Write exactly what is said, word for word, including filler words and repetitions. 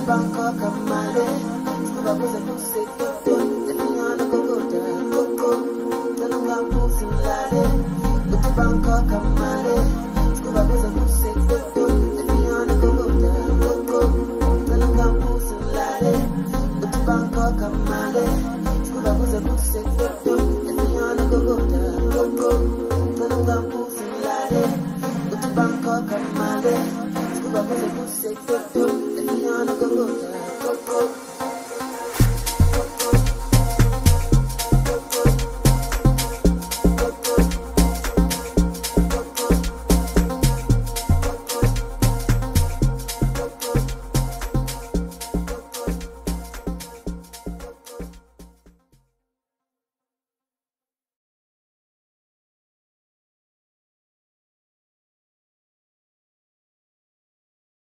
Bangkok Kamale, Scuba was a good sick doctor, the Piana Gogoda, Coco, Tananga Pussy Lade, with the Bangkok Kamale, Scuba was a good sick doctor, the Piana Gogoda, Coco, Tananga Pussy Lade, with the Bangkok Kamale, Scuba was a good sick doctor, the Piana Gogoda, Coco, Tananga Pussy Lade, with the Bangkok Kamale, Scuba was a good sick doctor. Go, go, go, go.